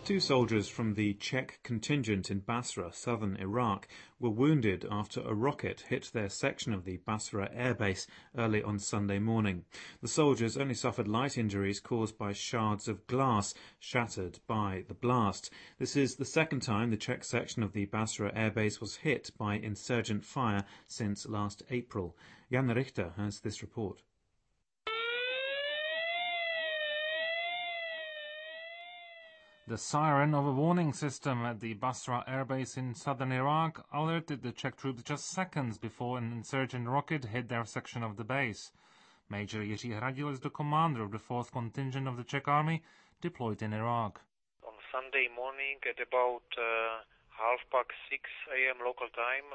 Two soldiers from the Czech contingent in Basra, southern Iraq, were wounded after a rocket hit their section of the Basra airbase early on Sunday morning. The soldiers only suffered light injuries caused by shards of glass shattered by the blast. This is the second time the Czech section of the Basra airbase was hit by insurgent fire since last April. Jan Richter has this report. The siren of a warning system at the Basra airbase in southern Iraq alerted the Czech troops just seconds before an insurgent rocket hit their section of the base. Major Jiří Hradil is the commander of the 4th contingent of the Czech army deployed in Iraq. On Sunday morning at about 6:30 a.m. local time,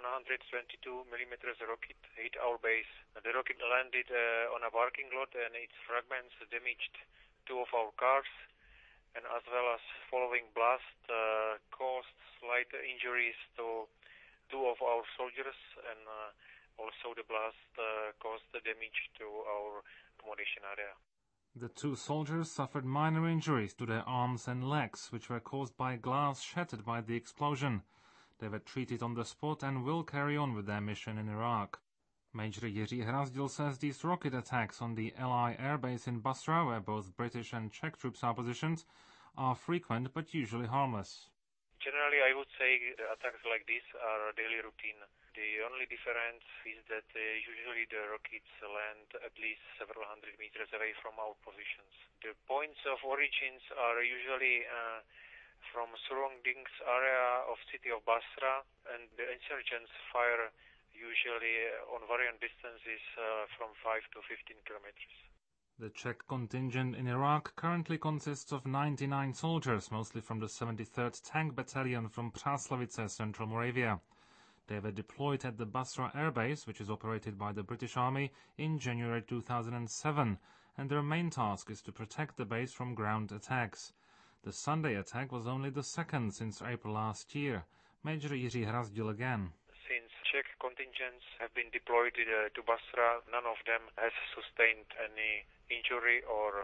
122mm rocket hit our base. The rocket landed on a parking lot and its fragments damaged two of our cars, and as well as following blast caused slight injuries to two of our soldiers, and also the blast caused the damage to our accommodation area. The two soldiers suffered minor injuries to their arms and legs, which were caused by glass shattered by the explosion. They were treated on the spot and will carry on with their mission in Iraq. Major Jiří Hradil says these rocket attacks on the LI airbase in Basra, where both British and Czech troops are positioned, are frequent but usually harmless. Generally, I would say the attacks like this are a daily routine. The only difference is that usually the rockets land at least several hundred meters away from our positions. The points of origins are usually from surroundings area of city of Basra, and the insurgents fire usually on varying distances from 5 to 15 kilometers. The Czech contingent in Iraq currently consists of 99 soldiers, mostly from the 73rd Tank Battalion from Přáslavice, Central Moravia. They were deployed at the Basra airbase, which is operated by the British Army, in January 2007, and their main task is to protect the base from ground attacks. The Sunday attack was only the second since April last year. Major Jiří Hradil again. Since Czech contingents have been deployed to Basra, none of them has sustained any injury or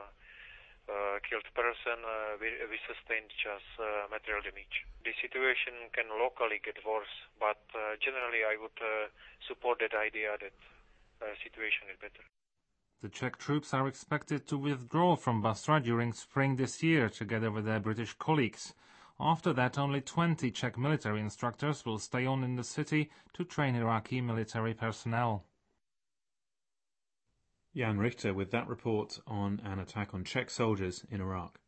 killed person. We sustained just material damage. The situation can locally get worse, but generally I would support that idea that situation is better. The Czech troops are expected to withdraw from Basra during spring this year, together with their British colleagues. After that, only 20 Czech military instructors will stay on in the city to train Iraqi military personnel. Jan Richter with that report on an attack on Czech soldiers in Iraq.